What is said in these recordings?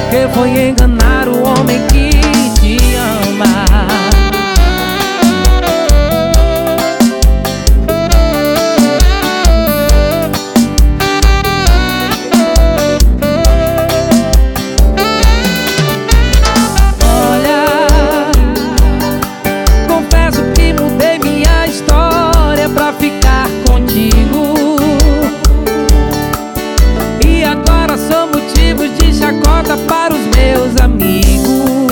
porque foi enganar o homem que te ama. Ficar contigo, e agora sou motivo de chacota para os meus amigos.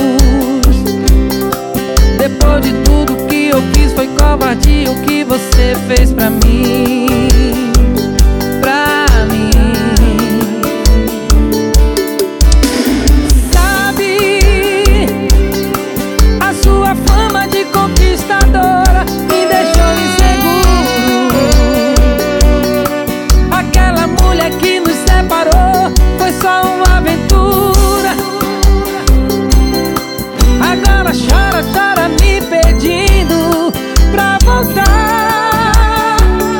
Depois de tudo que eu fiz, foi covardia o que você fez pra mim. Pra mim. Sabe, a sua fama de conquistadora me deixou inseguro. Que nos separou foi só uma aventura. Agora chora, chora me pedindo pra voltar.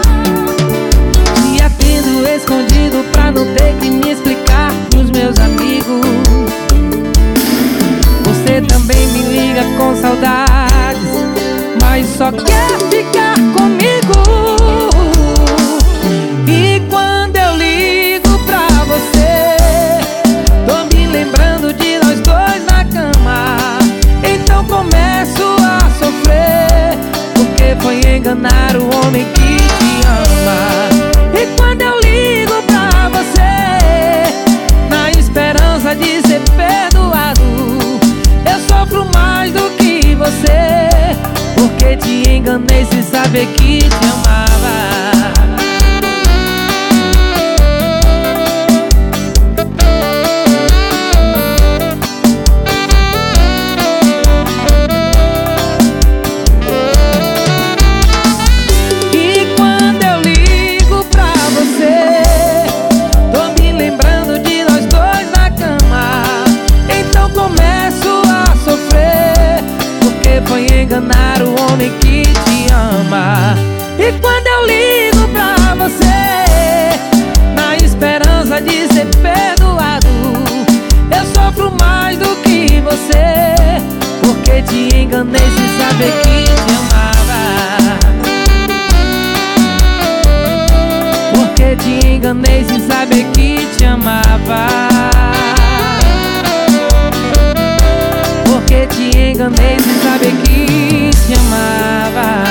Te atendo escondido pra não ter que me explicar pros meus amigos. Você também me liga com saudades, mas só quer ficar comigo. E quando eu ligo pra você, tô me lembrando de nós dois na cama. Então começo a sofrer, porque foi enganar o homem que te ama. E quando eu ligo pra você, na esperança de ser perdoado, eu sofro mais do que você, porque te enganei sem saber que te amava. Foi enganar o homem que te ama. E quando eu ligo pra você, na esperança de ser perdoado, eu sofro mais do que você, porque te enganei sem saber que te amava. Porque te enganei sem saber que te amava. Porque te enganei sem saber que te amava.